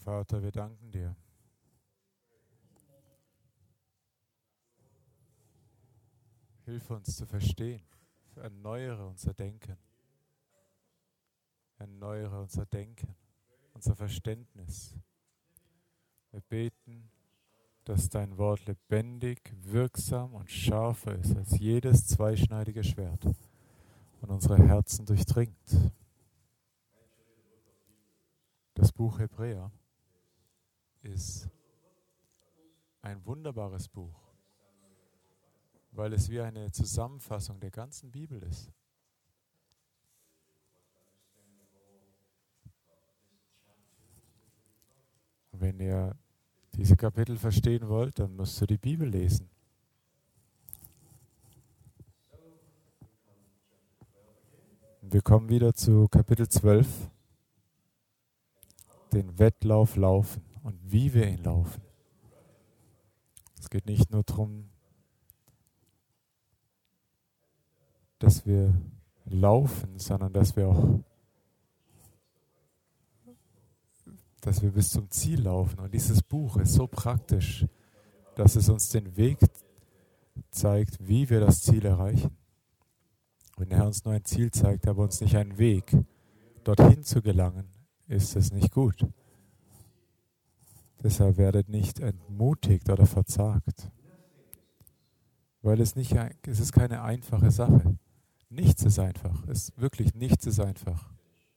Vater, wir danken dir. Hilf uns zu verstehen. Erneuere unser Denken. Erneuere unser Denken, unser Verständnis. Wir beten, dass dein Wort lebendig, wirksam und scharfer ist als jedes zweischneidige Schwert und unsere Herzen durchdringt. Das Buch Hebräer ist ein wunderbares Buch, weil es wie eine Zusammenfassung der ganzen Bibel ist. Und wenn ihr diese Kapitel verstehen wollt, dann musst du die Bibel lesen. Und wir kommen wieder zu Kapitel 12, den Wettlauf laufen und wie wir ihn laufen. Es geht nicht nur darum, dass wir laufen, sondern dass wir bis zum Ziel laufen. Und dieses Buch ist so praktisch, dass es uns den Weg zeigt, wie wir das Ziel erreichen. Wenn der Herr uns nur ein Ziel zeigt, aber uns nicht einen Weg, dorthin zu gelangen, ist es nicht gut. Deshalb werdet nicht entmutigt oder verzagt. Weil es ist keine einfache Sache. Nichts ist einfach. Wirklich nichts ist einfach.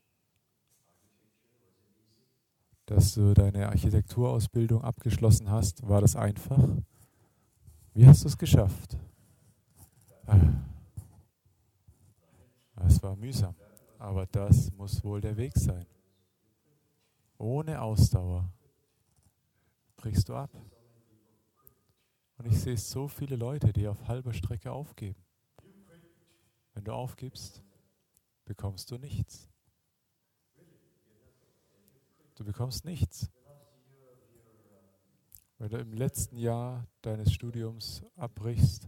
Dass du deine Architekturausbildung abgeschlossen hast, war das einfach? Wie hast du es geschafft? Es war mühsam, aber das muss wohl der Weg sein. Ohne Ausdauer brichst du ab. Und ich sehe so viele Leute, die auf halber Strecke aufgeben. Wenn du aufgibst, bekommst du nichts. Du bekommst nichts. Wenn du im letzten Jahr deines Studiums abbrichst,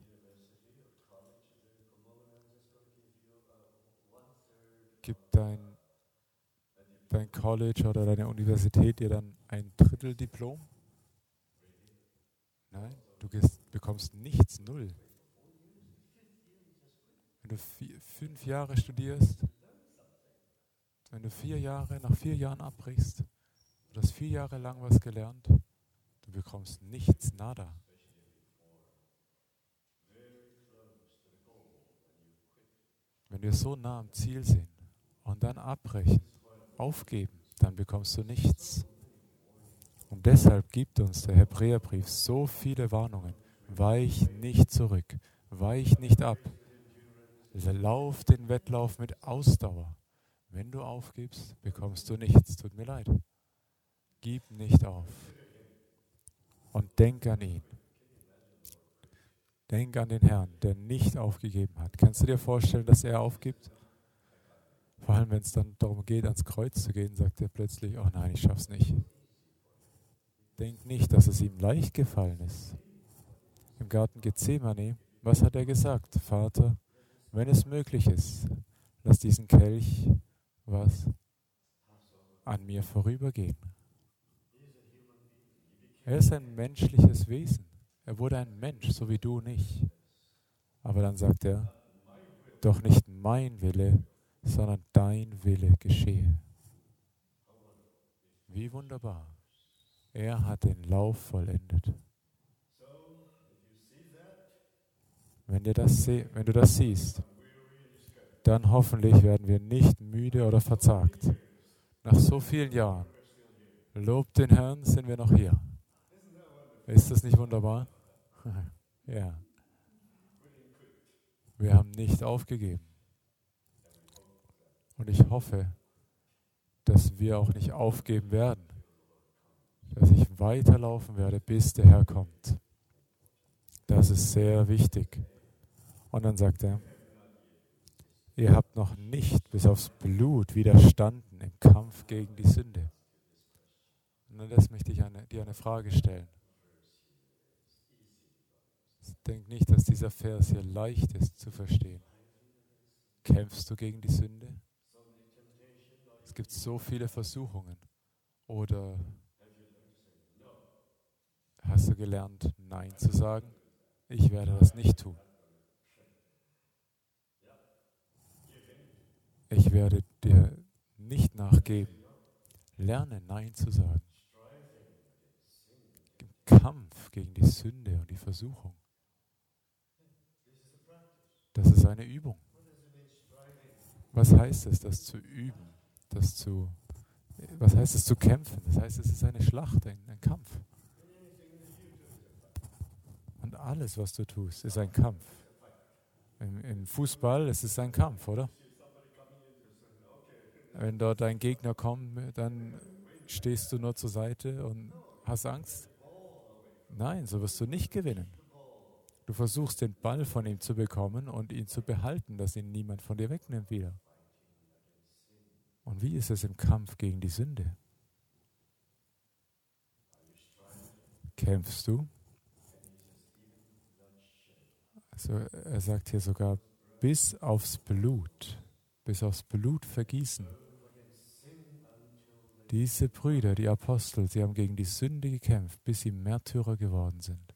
gibt dein College oder deine Universität dir dann ein Dritteldiplom? Nein, du bekommst nichts, null. Wenn du 5 Jahre studierst, wenn du nach 4 Jahren abbrichst, du hast 4 Jahre lang was gelernt, du bekommst nichts, nada. Wenn wir so nah am Ziel sind und dann abbrechen, aufgeben, dann bekommst du nichts. Und deshalb gibt uns der Hebräerbrief so viele Warnungen. Weich nicht zurück, weich nicht ab. Lauf den Wettlauf mit Ausdauer. Wenn du aufgibst, bekommst du nichts. Tut mir leid. Gib nicht auf. Und denk an ihn. Denk an den Herrn, der nicht aufgegeben hat. Kannst du dir vorstellen, dass er aufgibt? Vor allem, wenn es dann darum geht, ans Kreuz zu gehen, sagt er plötzlich, oh nein, ich schaff's nicht. Denk nicht, dass es ihm leicht gefallen ist. Im Garten Gethsemane, was hat er gesagt? Vater, wenn es möglich ist, lass diesen Kelch, an mir vorübergehen. Er ist ein menschliches Wesen. Er wurde ein Mensch, so wie du nicht. Aber dann sagt er, doch nicht mein Wille, sondern dein Wille geschehe. Wie wunderbar. Er hat den Lauf vollendet. Wenn du das siehst, dann hoffentlich werden wir nicht müde oder verzagt. Nach so vielen Jahren, lob den Herrn, sind wir noch hier. Ist das nicht wunderbar? Ja. Wir haben nicht aufgegeben. Und ich hoffe, dass wir auch nicht aufgeben werden. Dass ich weiterlaufen werde, bis der Herr kommt. Das ist sehr wichtig. Und dann sagt er, ihr habt noch nicht bis aufs Blut widerstanden im Kampf gegen die Sünde. Und dann möchte ich dir eine Frage stellen. Denk nicht, dass dieser Vers hier leicht ist zu verstehen. Kämpfst du gegen die Sünde? Es gibt so viele Versuchungen. Oder Hast du gelernt, Nein zu sagen? Ich werde das nicht tun. Ich werde dir nicht nachgeben. Lerne Nein zu sagen. Im Kampf gegen die Sünde und die Versuchung. Das ist eine Übung. Was heißt es, das zu üben? Was heißt es zu kämpfen? Das heißt, es ist eine Schlacht, ein Kampf. Und alles, was du tust, ist ein Kampf. Im Fußball ist es ein Kampf, oder? Wenn dort ein Gegner kommt, dann stehst du nur zur Seite und hast Angst. Nein, so wirst du nicht gewinnen. Du versuchst, den Ball von ihm zu bekommen und ihn zu behalten, dass ihn niemand von dir wegnimmt wieder. Und wie ist es im Kampf gegen die Sünde? Kämpfst du? Also er sagt hier sogar bis aufs Blut vergießen. Diese Brüder, die Apostel, sie haben gegen die Sünde gekämpft, bis sie Märtyrer geworden sind.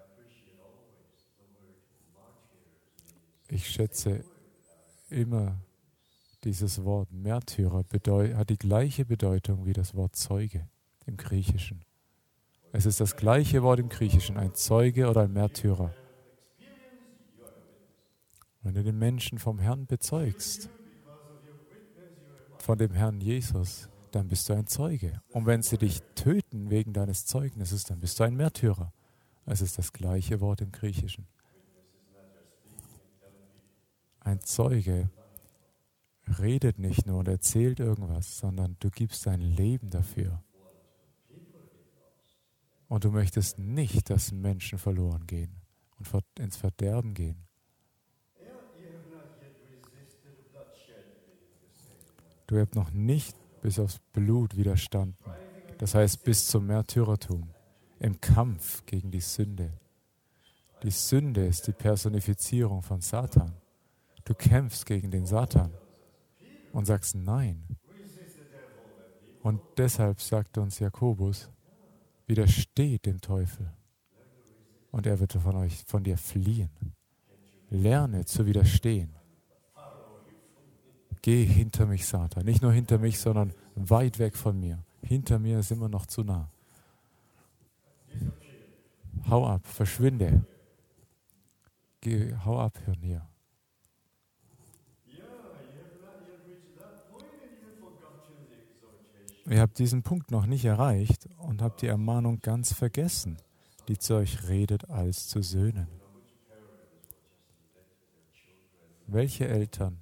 Ich schätze immer dieses Wort Märtyrer hat die gleiche Bedeutung wie das Wort Zeuge im Griechischen. Es ist das gleiche Wort im Griechischen, ein Zeuge oder ein Märtyrer. Wenn du den Menschen vom Herrn bezeugst, von dem Herrn Jesus, dann bist du ein Zeuge. Und wenn sie dich töten wegen deines Zeugnisses, dann bist du ein Märtyrer. Es ist das gleiche Wort im Griechischen. Ein Zeuge redet nicht nur und erzählt irgendwas, sondern du gibst dein Leben dafür. Und du möchtest nicht, dass Menschen verloren gehen und ins Verderben gehen. Du hast noch nicht bis aufs Blut widerstanden. Das heißt bis zum Märtyrertum, im Kampf gegen die Sünde. Die Sünde ist die Personifizierung von Satan. Du kämpfst gegen den Satan und sagst Nein. Und deshalb sagt uns Jakobus, widersteht dem Teufel und er wird von dir fliehen. Lerne zu widerstehen. Geh hinter mich, Satan. Nicht nur hinter mich, sondern weit weg von mir. Hinter mir ist immer noch zu nah. Hau ab, verschwinde. Hau ab von hier. Ihr habt diesen Punkt noch nicht erreicht und habt die Ermahnung ganz vergessen, die zu euch redet als zu Söhnen. Welche Eltern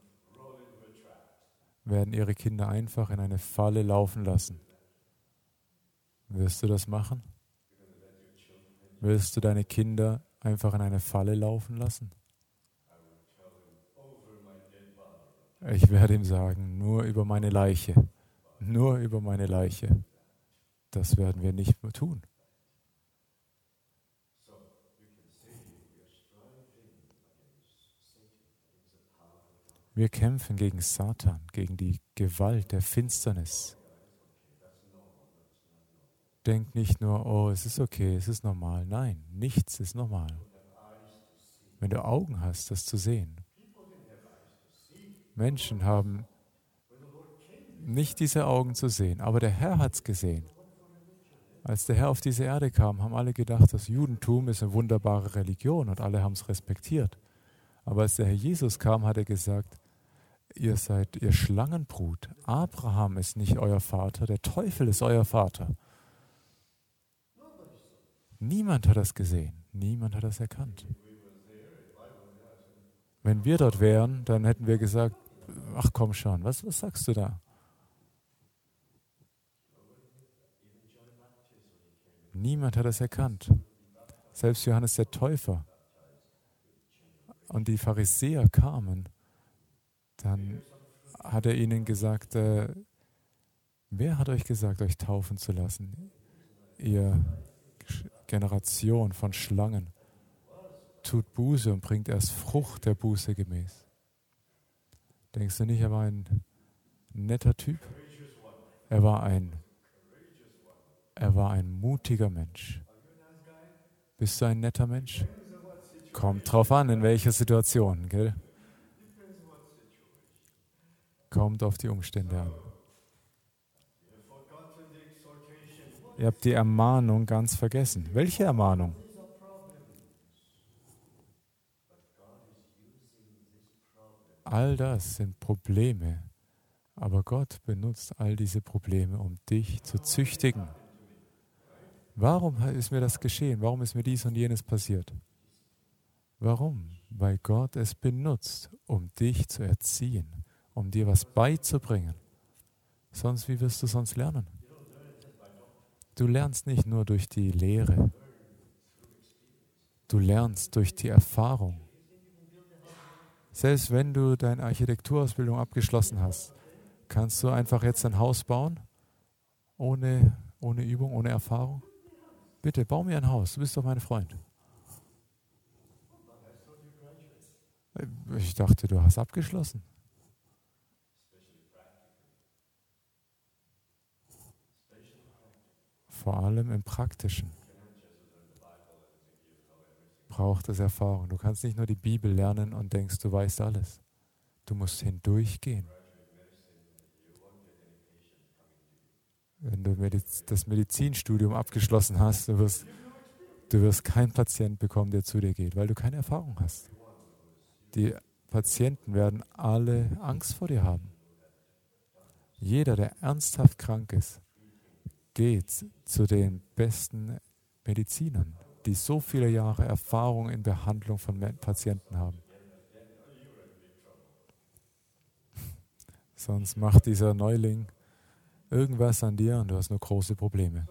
werden ihre Kinder einfach in eine Falle laufen lassen? Wirst du das machen? Willst du deine Kinder einfach in eine Falle laufen lassen? Ich werde ihm sagen, nur über meine Leiche. Nur über meine Leiche. Das werden wir nicht mehr tun. Wir kämpfen gegen Satan, gegen die Gewalt der Finsternis. Denk nicht nur, oh, es ist okay, es ist normal. Nein, nichts ist normal. Wenn du Augen hast, das zu sehen. Menschen haben nicht diese Augen zu sehen, aber der Herr hat es gesehen. Als der Herr auf diese Erde kam, haben alle gedacht, das Judentum ist eine wunderbare Religion und alle haben es respektiert. Aber als der Herr Jesus kam, hat er gesagt, ihr seid ihr Schlangenbrut. Abraham ist nicht euer Vater, der Teufel ist euer Vater. Niemand hat das gesehen, niemand hat das erkannt. Wenn wir dort wären, dann hätten wir gesagt, ach komm schon, was sagst du da? Niemand hat das erkannt. Selbst Johannes der Täufer. Und die Pharisäer kamen, dann hat er ihnen gesagt, wer hat euch gesagt, euch taufen zu lassen? Ihr Generation von Schlangen. Tut Buße und bringt erst Frucht der Buße gemäß. Denkst du nicht, er war ein netter Typ? Er war ein mutiger Mensch. Bist du ein netter Mensch? Kommt drauf an, in welcher Situation, gell? Kommt auf die Umstände an. Ihr habt die Ermahnung ganz vergessen. Welche Ermahnung? All das sind Probleme, aber Gott benutzt all diese Probleme, um dich zu züchtigen. Warum ist mir das geschehen? Warum ist mir dies und jenes passiert? Warum? Weil Gott es benutzt, um dich zu erziehen, um dir was beizubringen. Sonst, wie wirst du sonst lernen? Du lernst nicht nur durch die Lehre, du lernst durch die Erfahrung. Selbst wenn du deine Architekturausbildung abgeschlossen hast, kannst du einfach jetzt ein Haus bauen, ohne Übung, ohne Erfahrung? Bitte, bau mir ein Haus, du bist doch mein Freund. Ich dachte, du hast abgeschlossen. Vor allem im Praktischen braucht es Erfahrung. Du kannst nicht nur die Bibel lernen und denkst, du weißt alles. Du musst hindurchgehen. Wenn du das Medizinstudium abgeschlossen hast, du wirst keinen Patient bekommen, der zu dir geht, weil du keine Erfahrung hast. Die Patienten werden alle Angst vor dir haben. Jeder, der ernsthaft krank ist, geht zu den besten Medizinern, die so viele Jahre Erfahrung in Behandlung von Patienten haben. Sonst macht dieser Neuling irgendwas an dir und du hast nur große Probleme.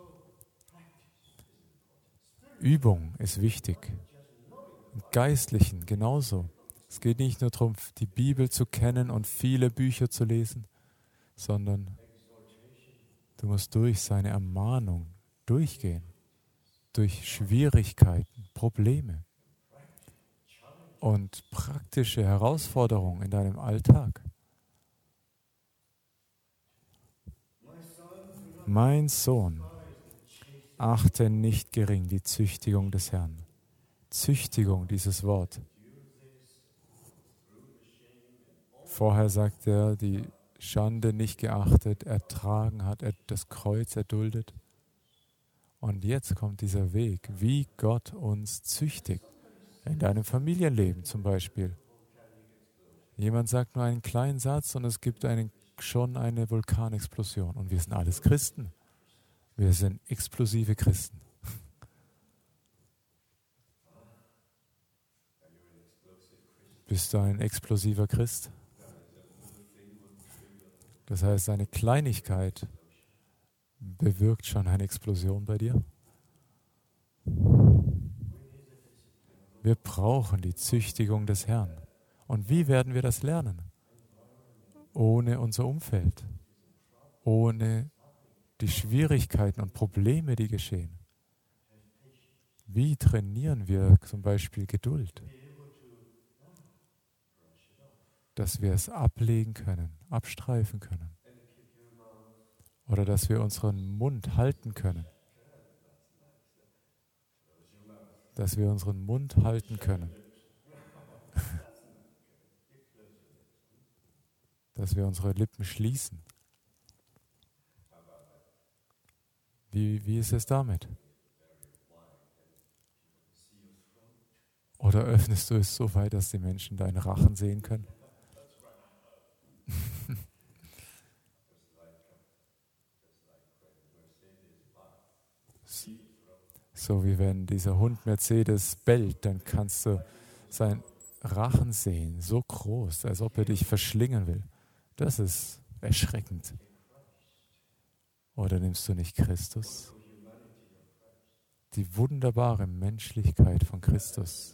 Übung ist wichtig. Im Geistlichen genauso. Es geht nicht nur darum, die Bibel zu kennen und viele Bücher zu lesen, sondern du musst durch seine Ermahnung durchgehen, durch Schwierigkeiten, Probleme und praktische Herausforderungen in deinem Alltag. Mein Sohn, achte nicht gering die Züchtigung des Herrn. Züchtigung, dieses Wort. Vorher sagt er, die Schande nicht geachtet, ertragen hat, er das Kreuz erduldet. Und jetzt kommt dieser Weg, wie Gott uns züchtigt. In deinem Familienleben zum Beispiel. Jemand sagt nur einen kleinen Satz und es gibt schon eine Vulkanexplosion. Und wir sind alles Christen. Wir sind explosive Christen. Bist du ein explosiver Christ? Das heißt, eine Kleinigkeit bewirkt schon eine Explosion bei dir. Wir brauchen die Züchtigung des Herrn. Und wie werden wir das lernen? Ohne unser Umfeld, ohne die Schwierigkeiten und Probleme, die geschehen. Wie trainieren wir zum Beispiel Geduld? Dass wir es ablegen können, abstreifen können. Oder dass wir unseren Mund halten können. Dass wir unseren Mund halten können. Dass wir unsere Lippen schließen. Wie ist es damit? Oder öffnest du es so weit, dass die Menschen deinen Rachen sehen können? So wie wenn dieser Hund Mercedes bellt, dann kannst du seinen Rachen sehen, so groß, als ob er dich verschlingen will. Das ist erschreckend. Oder nimmst du nicht Christus? Die wunderbare Menschlichkeit von Christus.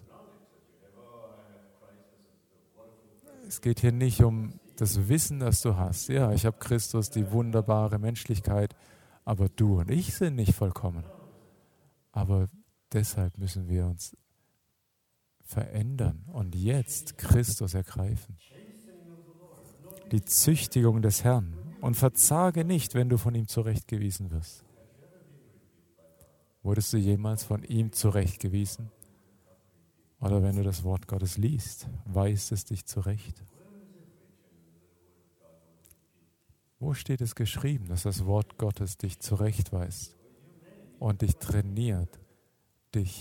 Es geht hier nicht um das Wissen, das du hast. Ja, ich habe Christus, die wunderbare Menschlichkeit, aber du und ich sind nicht vollkommen. Aber deshalb müssen wir uns verändern und jetzt Christus ergreifen. Die Züchtigung des Herrn. Und verzage nicht, wenn du von ihm zurechtgewiesen wirst. Wurdest du jemals von ihm zurechtgewiesen? Oder wenn du das Wort Gottes liest, weist es dich zurecht? Wo steht es geschrieben, dass das Wort Gottes dich zurechtweist und dich trainiert, dich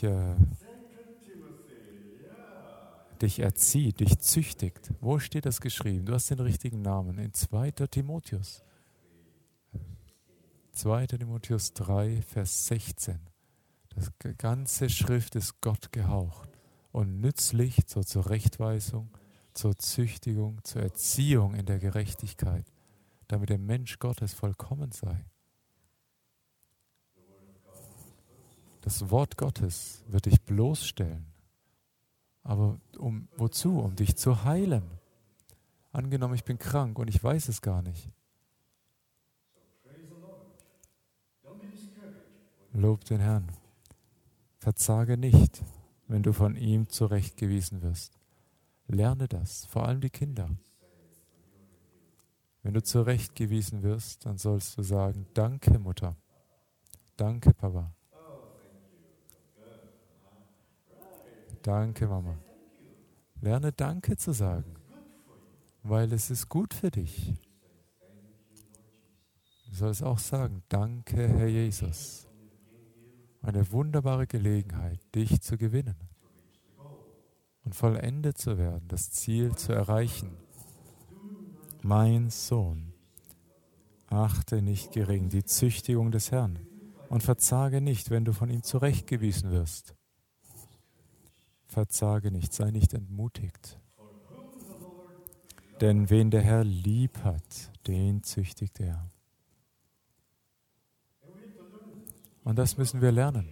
erzieht, dich züchtigt? Wo steht das geschrieben? Du hast den richtigen Namen. In 2. Timotheus. 2. Timotheus 3, Vers 16. Das ganze Schrift ist Gott gehaucht und nützlich zur Zurechtweisung, zur Züchtigung, zur Erziehung in der Gerechtigkeit, damit der Mensch Gottes vollkommen sei. Das Wort Gottes wird dich bloßstellen. Aber wozu? Um dich zu heilen. Angenommen, ich bin krank und ich weiß es gar nicht. Lob den Herrn. Verzage nicht, wenn du von ihm zurechtgewiesen wirst. Lerne das, vor allem die Kinder. Wenn du zurechtgewiesen wirst, dann sollst du sagen, danke Mutter, danke Papa, danke Mama. Lerne Danke zu sagen, weil es ist gut für dich. Du sollst auch sagen, danke Herr Jesus. Eine wunderbare Gelegenheit, dich zu gewinnen und vollendet zu werden, das Ziel zu erreichen. Mein Sohn, achte nicht gering die Züchtigung des Herrn und verzage nicht, wenn du von ihm zurechtgewiesen wirst. Verzage nicht, sei nicht entmutigt. Denn wen der Herr lieb hat, den züchtigt er. Und das müssen wir lernen.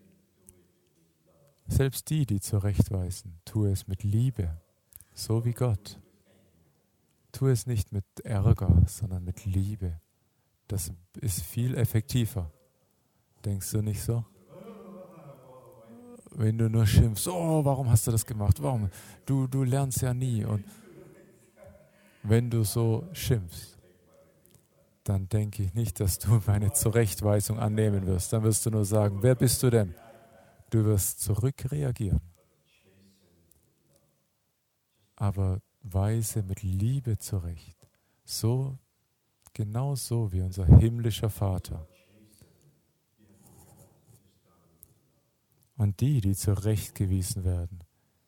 Selbst die zurechtweisen, tue es mit Liebe, so wie Gott. Tue es nicht mit Ärger, sondern mit Liebe. Das ist viel effektiver. Denkst du nicht so? Wenn du nur schimpfst, oh, warum hast du das gemacht? Warum? Du lernst ja nie. Und wenn du so schimpfst, dann denke ich nicht, dass du meine Zurechtweisung annehmen wirst. Dann wirst du nur sagen, wer bist du denn? Du wirst zurückreagieren. Aber weise mit Liebe zurecht. So, genau so wie unser himmlischer Vater. Und die zurechtgewiesen werden,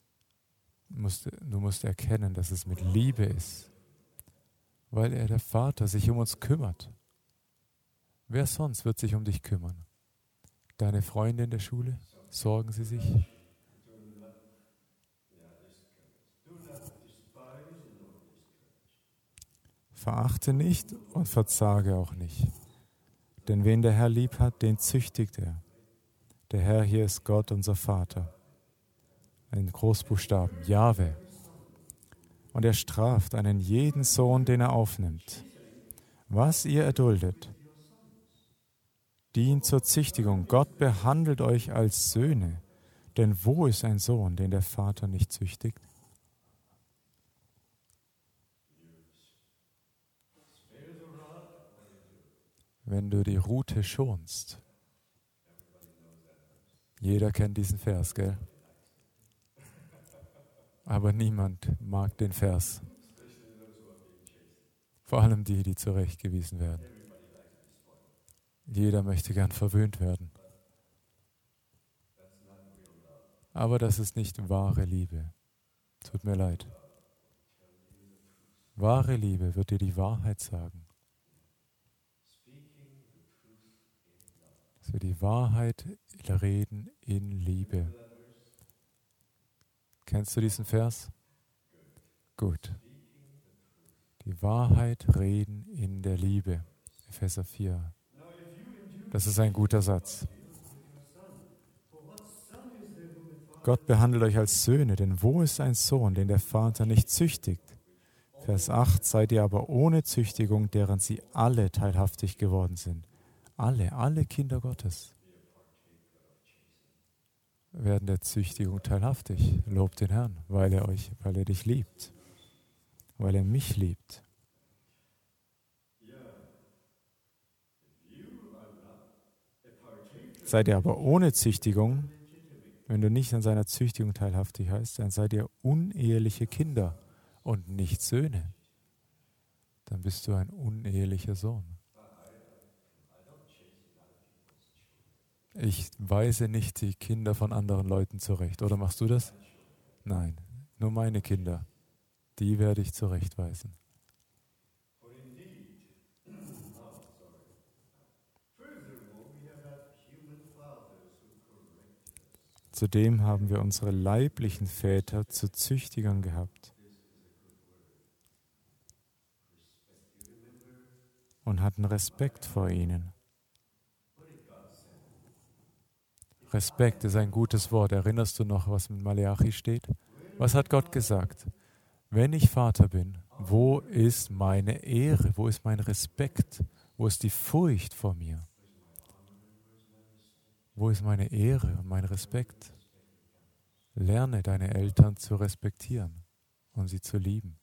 du musst erkennen, dass es mit Liebe ist, weil der Vater sich um uns kümmert. Wer sonst wird sich um dich kümmern? Deine Freunde in der Schule? Sorgen sie sich? Verachte nicht und verzage auch nicht. Denn wen der Herr lieb hat, den züchtigt er. Der Herr hier ist Gott, unser Vater. In Großbuchstaben, Jahwe. Und er straft einen jeden Sohn, den er aufnimmt. Was ihr erduldet, dient zur Züchtigung. Gott behandelt euch als Söhne. Denn wo ist ein Sohn, den der Vater nicht züchtigt? Wenn du die Rute schonst. Jeder kennt diesen Vers, gell? Aber niemand mag den Vers. Vor allem die zurechtgewiesen werden. Jeder möchte gern verwöhnt werden. Aber das ist nicht wahre Liebe. Tut mir leid. Wahre Liebe wird dir die Wahrheit sagen. Dass wir die Wahrheit reden in Liebe. Kennst du diesen Vers? Gut. Die Wahrheit reden in der Liebe. Epheser 4. Das ist ein guter Satz. Gott behandelt euch als Söhne, denn wo ist ein Sohn, den der Vater nicht züchtigt? Vers 8, seid ihr aber ohne Züchtigung, deren sie alle teilhaftig geworden sind. Alle Kinder Gottes werden der Züchtigung teilhaftig. Lobt den Herrn, weil er dich liebt, weil er mich liebt. Seid ihr aber ohne Züchtigung, wenn du nicht an seiner Züchtigung teilhaftig heißt, dann seid ihr uneheliche Kinder und nicht Söhne. Dann bist du ein unehelicher Sohn. Ich weise nicht die Kinder von anderen Leuten zurecht. Oder machst du das? Nein, nur meine Kinder. Die werde ich zurechtweisen. Zudem haben wir unsere leiblichen Väter zu Züchtigern gehabt und hatten Respekt vor ihnen. Respekt ist ein gutes Wort. Erinnerst du noch, was mit Maleachi steht? Was hat Gott gesagt? Wenn ich Vater bin, wo ist meine Ehre? Wo ist mein Respekt? Wo ist die Furcht vor mir? Wo ist meine Ehre und mein Respekt? Lerne deine Eltern zu respektieren und sie zu lieben.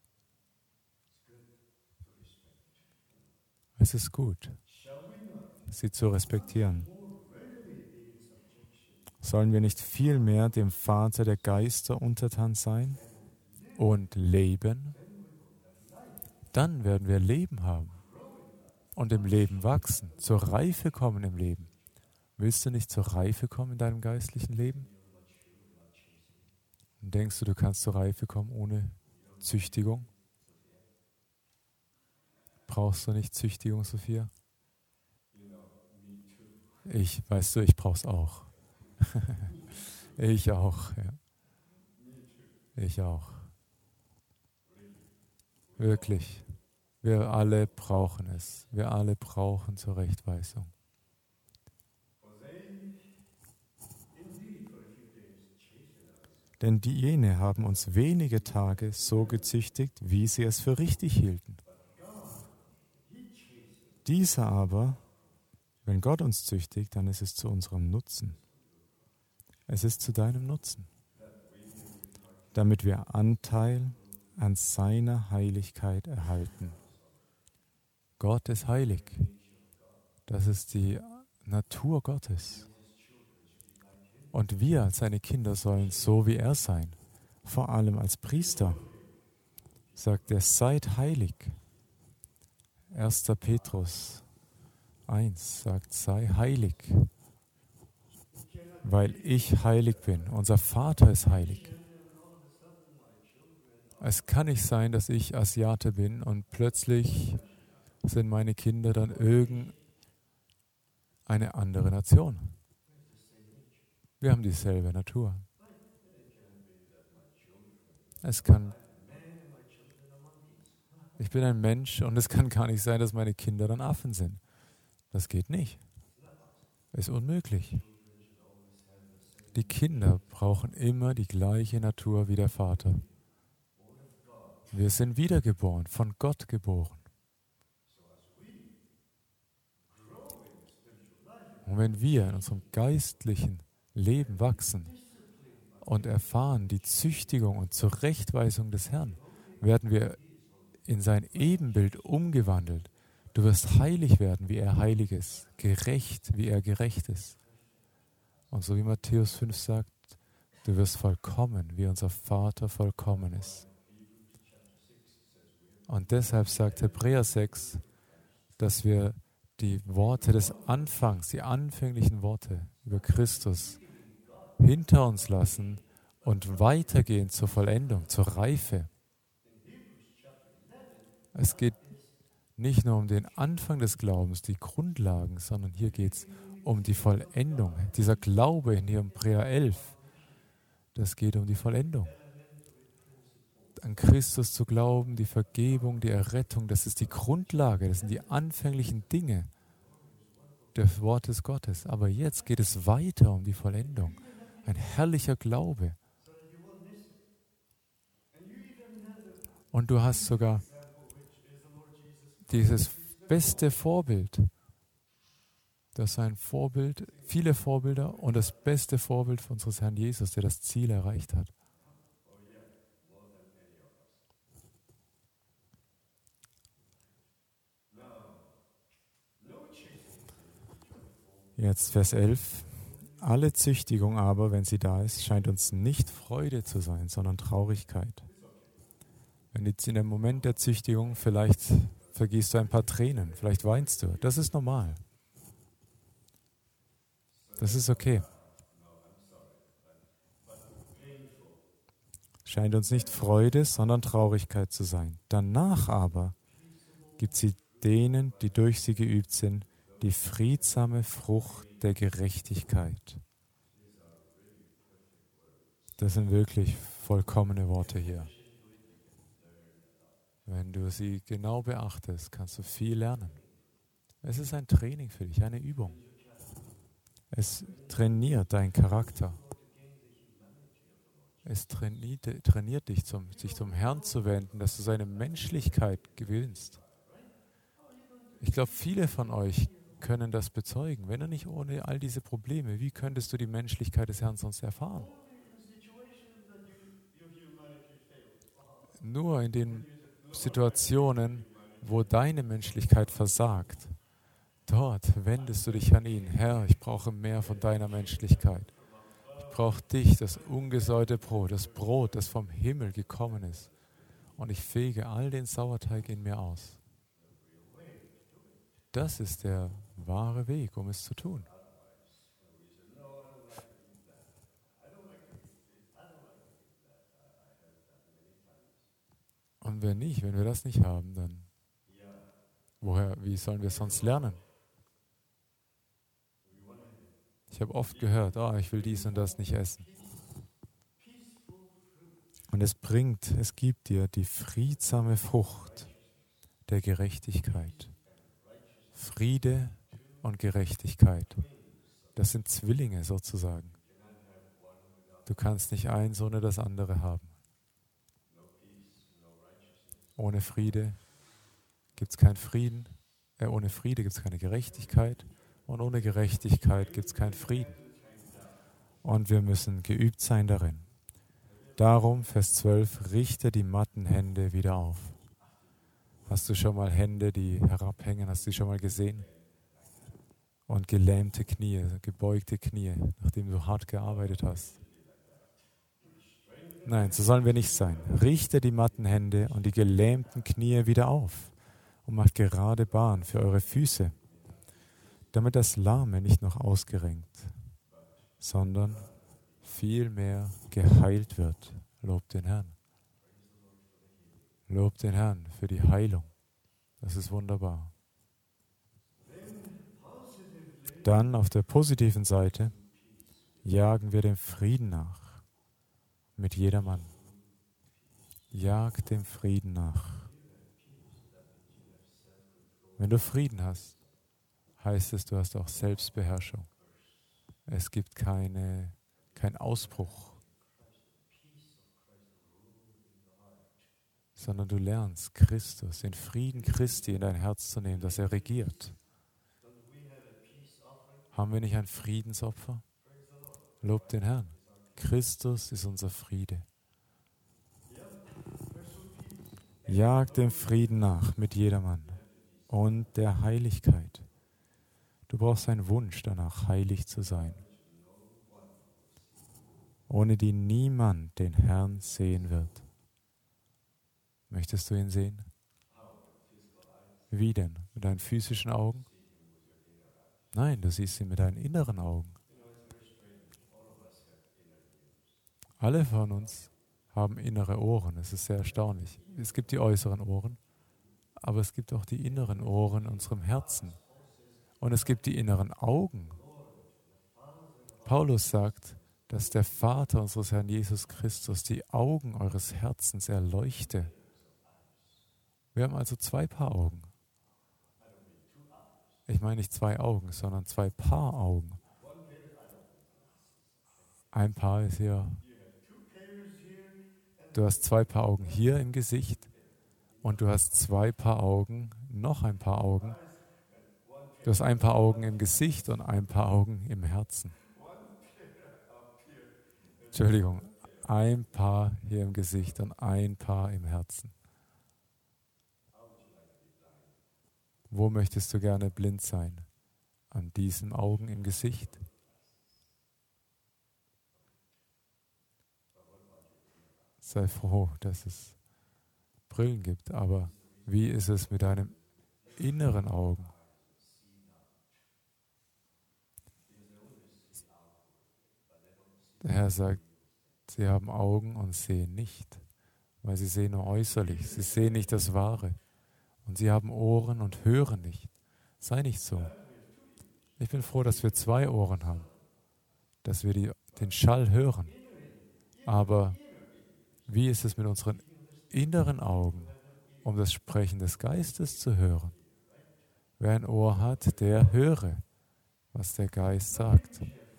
Es ist gut, sie zu respektieren. Sollen wir nicht vielmehr dem Vater der Geister untertan sein und leben? Dann werden wir Leben haben und im Leben wachsen, zur Reife kommen im Leben. Willst du nicht zur Reife kommen in deinem geistlichen Leben? Und denkst du, du kannst zur Reife kommen ohne Züchtigung? Brauchst du nicht Züchtigung, Sophia? Ich brauch's auch. Ich auch, ja. Ich auch. Wirklich. Wir alle brauchen es. Wir alle brauchen Zurechtweisung. Denn jene haben uns wenige Tage so gezüchtigt, wie sie es für richtig hielten. Dieser aber, wenn Gott uns züchtigt, dann ist es zu unserem Nutzen. Es ist zu deinem Nutzen, damit wir Anteil an seiner Heiligkeit erhalten. Gott ist heilig. Das ist die Natur Gottes. Und wir als seine Kinder sollen so wie er sein. Vor allem als Priester sagt er, seid heilig. 1. Petrus 1 sagt, sei heilig, weil ich heilig bin. Unser Vater ist heilig. Es kann nicht sein, dass ich Asiate bin und plötzlich sind meine Kinder dann irgendeine andere Nation. Wir haben dieselbe Natur. Ich bin ein Mensch und es kann gar nicht sein, dass meine Kinder dann Affen sind. Das geht nicht. Ist unmöglich. Die Kinder brauchen immer die gleiche Natur wie der Vater. Wir sind wiedergeboren, von Gott geboren. Und wenn wir in unserem geistlichen Leben wachsen und erfahren die Züchtigung und Zurechtweisung des Herrn, werden wir in sein Ebenbild umgewandelt. Du wirst heilig werden, wie er heilig ist, gerecht, wie er gerecht ist. Und so wie Matthäus 5 sagt, du wirst vollkommen, wie unser Vater vollkommen ist. Und deshalb sagt Hebräer 6, dass wir die Worte des Anfangs, die anfänglichen Worte über Christus hinter uns lassen und weitergehen zur Vollendung, zur Reife. Es geht nicht nur um den Anfang des Glaubens, die Grundlagen, sondern hier geht es um die Vollendung. Dieser Glaube in Hebräer 11, das geht um die Vollendung. An Christus zu glauben, die Vergebung, die Errettung, das ist die Grundlage, das sind die anfänglichen Dinge des Wortes Gottes. Aber jetzt geht es weiter um die Vollendung. Ein herrlicher Glaube. Und du hast sogar dieses beste Vorbild. Das ist ein Vorbild, viele Vorbilder und das beste Vorbild von unseres Herrn Jesus, der das Ziel erreicht hat. Jetzt Vers 11. Alle Züchtigung aber, wenn sie da ist, scheint uns nicht Freude zu sein, sondern Traurigkeit. Wenn jetzt in dem Moment der Züchtigung vielleicht vergießt du ein paar Tränen, vielleicht weinst du, das ist normal. Das ist okay. Scheint uns nicht Freude, sondern Traurigkeit zu sein. Danach aber gibt sie denen, die durch sie geübt sind, die friedsame Frucht der Gerechtigkeit. Das sind wirklich vollkommene Worte hier. Wenn du sie genau beachtest, kannst du viel lernen. Es ist ein Training für dich, eine Übung. Es trainiert deinen Charakter. Es trainiert dich, sich zum Herrn zu wenden, dass du seine Menschlichkeit gewinnst. Ich glaube, viele von euch können das bezeugen. Wenn du nicht ohne all diese Probleme, wie könntest du die Menschlichkeit des Herrn sonst erfahren? Nur in den Situationen, wo deine Menschlichkeit versagt, dort wendest du dich an ihn. Herr, ich brauche mehr von deiner Menschlichkeit. Ich brauche dich, das ungesäuerte Brot, das vom Himmel gekommen ist. Und ich fege all den Sauerteig in mir aus. Das ist der wahre Weg, um es zu tun. Und wenn wir das nicht haben, dann wie sollen wir es sonst lernen? Ich habe oft gehört, ich will dies und das nicht essen. Und es gibt dir die friedsame Frucht der Gerechtigkeit. Friede und Gerechtigkeit. Das sind Zwillinge sozusagen. Du kannst nicht eins ohne das andere haben. Ohne Friede gibt es keinen Frieden. Ohne Friede gibt es keine Gerechtigkeit. Und ohne Gerechtigkeit gibt es keinen Frieden. Und wir müssen geübt sein darin. Darum, Vers 12, richte die matten Hände wieder auf. Hast du schon mal Hände, die herabhängen? Hast du die schon mal gesehen? Und gelähmte Knie, gebeugte Knie, nachdem du hart gearbeitet hast. Nein, so sollen wir nicht sein. Richte die matten Hände und die gelähmten Knie wieder auf und macht gerade Bahn für eure Füße, damit das Lahme nicht noch ausgerenkt, sondern vielmehr geheilt wird. Lobt den Herrn. Lobt den Herrn für die Heilung. Das ist wunderbar. Dann auf der positiven Seite jagen wir dem Frieden nach. Mit jedermann. Jag dem Frieden nach. Wenn du Frieden hast, heißt es, du hast auch Selbstbeherrschung. Es gibt kein Ausbruch, sondern du lernst Christus, den Frieden Christi in dein Herz zu nehmen, dass er regiert. Haben wir nicht ein Friedensopfer? Lobt den Herrn. Christus ist unser Friede. Jag dem Frieden nach mit jedermann und der Heiligkeit. Du brauchst einen Wunsch danach, heilig zu sein, ohne die niemand den Herrn sehen wird. Möchtest du ihn sehen? Wie denn? Mit deinen physischen Augen? Nein, du siehst ihn mit deinen inneren Augen. Alle von uns haben innere Ohren. Es ist sehr erstaunlich. Es gibt die äußeren Ohren, aber es gibt auch die inneren Ohren in unserem Herzen. Und es gibt die inneren Augen. Paulus sagt, dass der Vater unseres Herrn Jesus Christus die Augen eures Herzens erleuchte. Wir haben also 2 Paar Augen. Ich meine nicht 2 Augen, sondern 2 Paar Augen. Ein Paar ist hier. Du hast 2 Paar Augen hier im Gesicht und du hast 2 Paar Augen, noch ein Paar Augen. Du hast ein Paar Augen im Gesicht und ein Paar Augen im Herzen. Entschuldigung, ein Paar hier im Gesicht und ein Paar im Herzen. Wo möchtest du gerne blind sein? an diesen Augen im Gesicht? Sei froh, dass es Brillen gibt, aber wie ist es mit deinem inneren Augen? Der Herr sagt, sie haben Augen und sehen nicht, weil sie sehen nur äußerlich, sie sehen nicht das Wahre. Und sie haben Ohren und hören nicht. Sei nicht so. Ich bin froh, dass wir 2 Ohren haben, dass wir den Schall hören. Aber wie ist es mit unseren inneren Augen, um das Sprechen des Geistes zu hören? Wer ein Ohr hat, der höre, was der Geist sagt.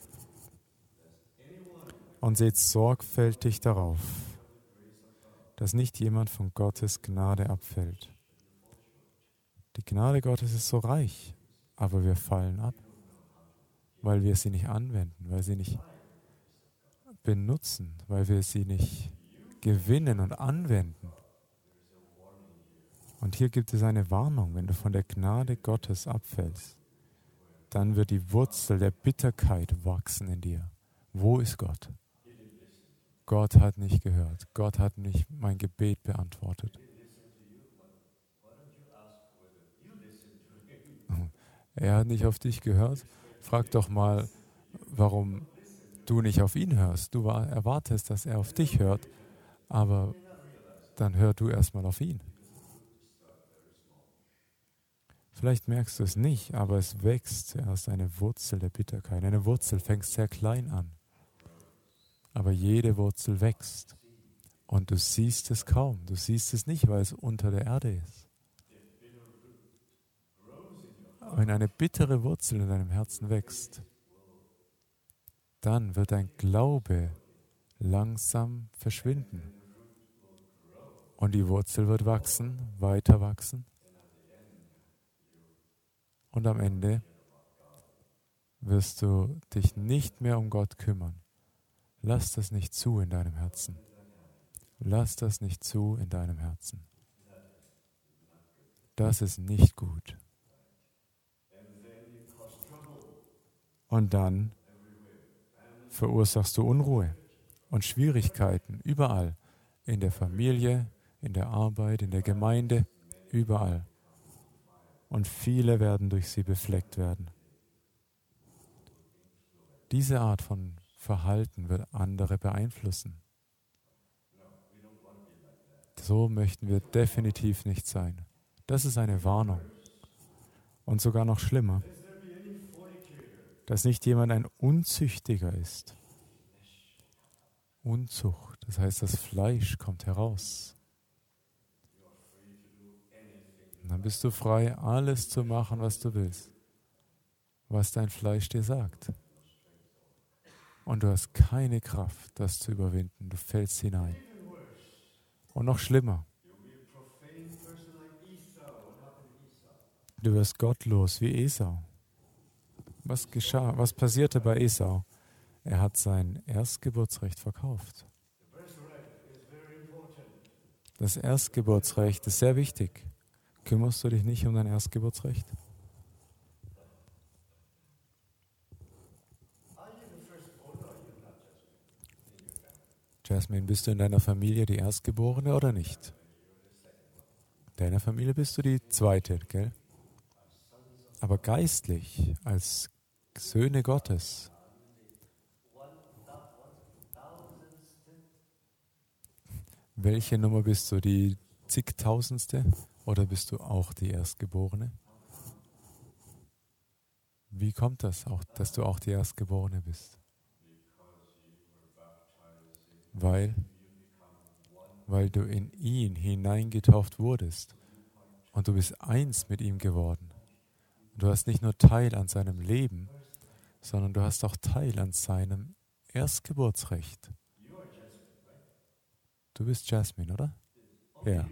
Und seht sorgfältig darauf, dass nicht jemand von Gottes Gnade abfällt. Die Gnade Gottes ist so reich, aber wir fallen ab, weil wir sie nicht anwenden, weil sie nicht benutzen, weil wir sie nicht gewinnen und anwenden. Und hier gibt es eine Warnung: Wenn du von der Gnade Gottes abfällst, dann wird die Wurzel der Bitterkeit wachsen in dir. Wo ist Gott? Gott hat nicht gehört. Gott hat nicht mein Gebet beantwortet. Er hat nicht auf dich gehört. Frag doch mal, warum du nicht auf ihn hörst. Du erwartest, dass er auf dich hört, aber dann hör du erstmal auf ihn. Vielleicht merkst du es nicht, aber es wächst zuerst eine Wurzel der Bitterkeit. Eine Wurzel fängt sehr klein an, aber jede Wurzel wächst. Und du siehst es kaum. Du siehst es nicht, weil es unter der Erde ist. Wenn eine bittere Wurzel in deinem Herzen wächst, dann wird dein Glaube langsam verschwinden. Und die Wurzel wird wachsen, weiter wachsen. Und am Ende wirst du dich nicht mehr um Gott kümmern. Lass das nicht zu in deinem Herzen. Lass das nicht zu in deinem Herzen. Das ist nicht gut. Und dann verursachst du Unruhe und Schwierigkeiten überall. In der Familie, in der Arbeit, in der Gemeinde, überall. Und viele werden durch sie befleckt werden. Diese Art von Verhalten wird andere beeinflussen. So möchten wir definitiv nicht sein. Das ist eine Warnung. Und sogar noch schlimmer, dass nicht jemand ein Unzüchtiger ist. Unzucht, das heißt, das Fleisch kommt heraus. Und dann bist du frei, alles zu machen, was du willst, was dein Fleisch dir sagt. Und du hast keine Kraft, das zu überwinden. Du fällst hinein. Und noch schlimmer, du wirst gottlos wie Esau. Was geschah? Was passierte bei Esau? Er hat sein Erstgeburtsrecht verkauft. Das Erstgeburtsrecht ist sehr wichtig. Kümmerst du dich nicht um dein Erstgeburtsrecht? Jasmine, bist du in deiner Familie die Erstgeborene oder nicht? In deiner Familie bist du die Zweite, gell? Aber geistlich, als Söhne Gottes, welche Nummer bist du? Die zigtausendste? Oder bist du auch die Erstgeborene? Wie kommt das auch, dass du auch die Erstgeborene bist? Weil du in ihn hineingetauft wurdest und du bist eins mit ihm geworden. Und du hast nicht nur Teil an seinem Leben, sondern du hast auch Teil an seinem Erstgeburtsrecht. Du bist Jasmine, oder? Ja.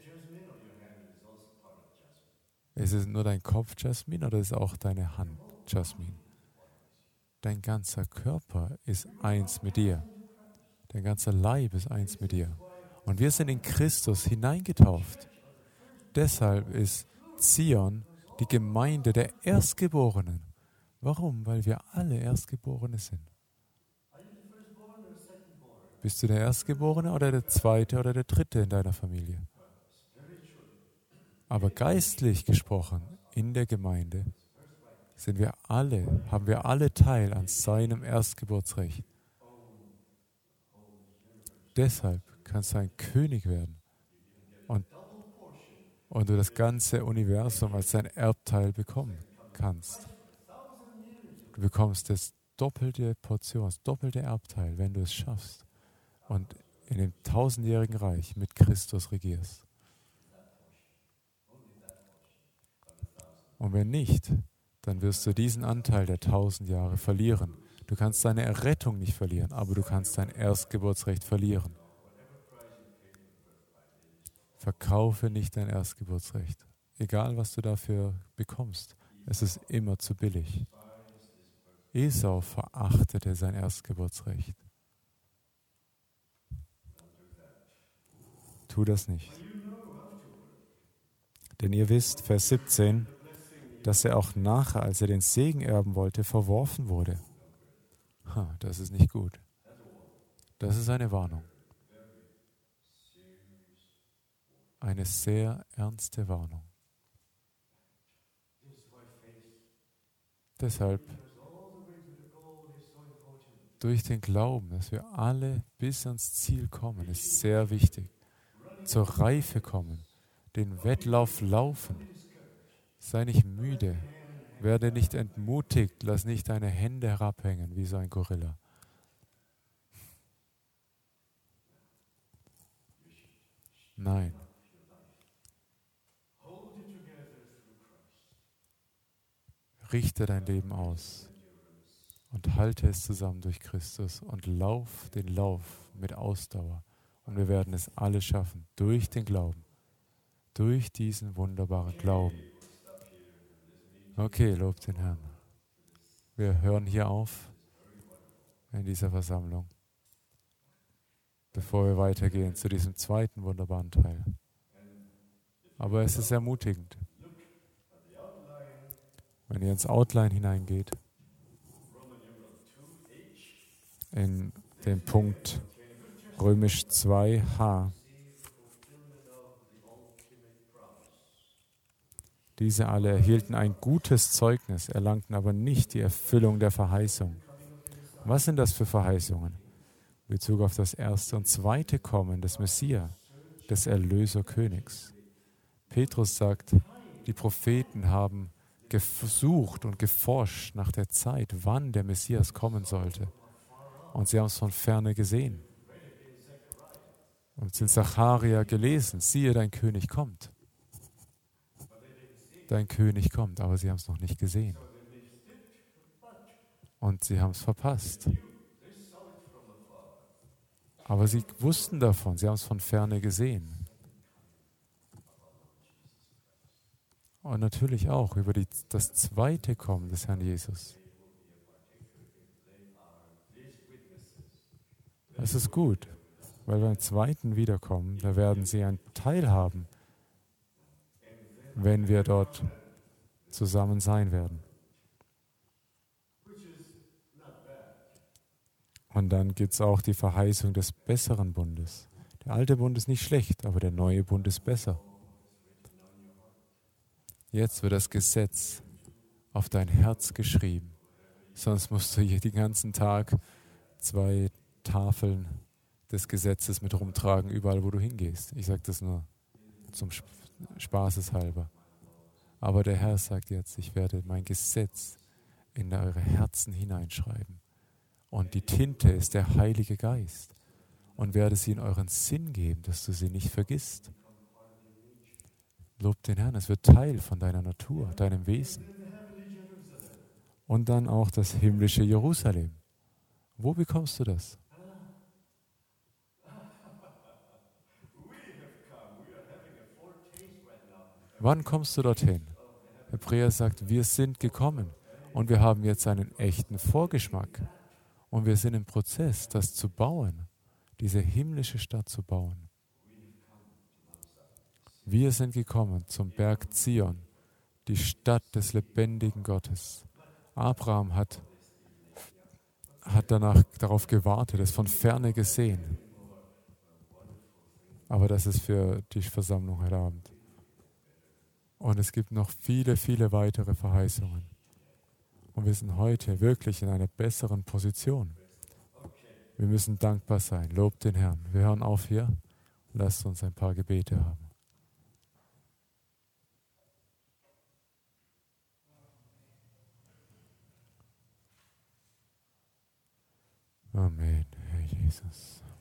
Ist es nur dein Kopf, Jasmine, oder ist es auch deine Hand, Jasmine? Dein ganzer Körper ist eins mit dir. Dein ganzer Leib ist eins mit dir. Und wir sind in Christus hineingetauft. Deshalb ist Zion die Gemeinde der Erstgeborenen. Warum? Weil wir alle Erstgeborene sind. Bist du der Erstgeborene oder der Zweite oder der Dritte in deiner Familie? Aber geistlich gesprochen, in der Gemeinde, haben wir alle Teil an seinem Erstgeburtsrecht. Deshalb kannst du ein König werden und du das ganze Universum als dein Erbteil bekommen kannst. Du bekommst das doppelte Portion, das doppelte Erbteil, wenn du es schaffst und in dem 1000-jährigen Reich mit Christus regierst. Und wenn nicht, dann wirst du diesen Anteil der 1000 Jahre verlieren. Du kannst deine Errettung nicht verlieren, aber du kannst dein Erstgeburtsrecht verlieren. Verkaufe nicht dein Erstgeburtsrecht. Egal, was du dafür bekommst, es ist immer zu billig. Esau verachtete sein Erstgeburtsrecht. Tu das nicht. Denn ihr wisst, Vers 17, dass er auch nachher, als er den Segen erben wollte, verworfen wurde. Das ist nicht gut. Das ist eine Warnung. Eine sehr ernste Warnung. Deshalb, durch den Glauben, dass wir alle bis ans Ziel kommen, ist sehr wichtig. Zur Reife kommen, den Wettlauf laufen. Sei nicht müde, werde nicht entmutigt, lass nicht deine Hände herabhängen wie so ein Gorilla. Nein. Richte dein Leben aus und halte es zusammen durch Christus und lauf den Lauf mit Ausdauer. Und wir werden es alle schaffen, durch den Glauben, durch diesen wunderbaren Glauben. Okay, lobt den Herrn. Wir hören hier auf in dieser Versammlung, bevor wir weitergehen zu diesem zweiten wunderbaren Teil. Aber es ist ermutigend, wenn ihr ins Outline hineingeht, in den Punkt Römisch 2h. Diese alle erhielten ein gutes Zeugnis, erlangten aber nicht die Erfüllung der Verheißung. Was sind das für Verheißungen? In Bezug auf das erste und zweite Kommen des Messia, des Erlöserkönigs. Petrus sagt, die Propheten haben gesucht und geforscht nach der Zeit, wann der Messias kommen sollte. Und sie haben es von ferne gesehen. Und in Zacharia gelesen, siehe, dein König kommt. Dein König kommt, aber sie haben es noch nicht gesehen. Und sie haben es verpasst. Aber sie wussten davon, sie haben es von ferne gesehen. Und natürlich auch über das zweite Kommen des Herrn Jesus. Es ist gut, weil beim zweiten Wiederkommen, da werden sie einen Teil haben, wenn wir dort zusammen sein werden. Und dann gibt es auch die Verheißung des besseren Bundes. Der alte Bund ist nicht schlecht, aber der neue Bund ist besser. Jetzt wird das Gesetz auf dein Herz geschrieben. Sonst musst du hier den ganzen Tag 2 Tafeln des Gesetzes mit rumtragen, überall wo du hingehst. Ich sage das nur zum Spaßeshalber. Aber der Herr sagt jetzt, ich werde mein Gesetz in eure Herzen hineinschreiben. Und die Tinte ist der Heilige Geist. Und werde sie in euren Sinn geben, dass du sie nicht vergisst. Lob den Herrn, es wird Teil von deiner Natur, deinem Wesen. Und dann auch das himmlische Jerusalem. Wo bekommst du das? Wann kommst du dorthin? Hebräer sagt, wir sind gekommen und wir haben jetzt einen echten Vorgeschmack. Und wir sind im Prozess, das zu bauen, diese himmlische Stadt zu bauen. Wir sind gekommen zum Berg Zion, die Stadt des lebendigen Gottes, Abraham hat darauf gewartet, es von ferne gesehen. Aber das ist für die Versammlung heute Abend. Und es gibt noch viele, viele weitere Verheißungen. Und wir sind heute wirklich in einer besseren Position. Wir müssen dankbar sein. Lobt den Herrn. Wir hören auf hier. Lasst uns ein paar Gebete haben. Amen, Herr Jesus.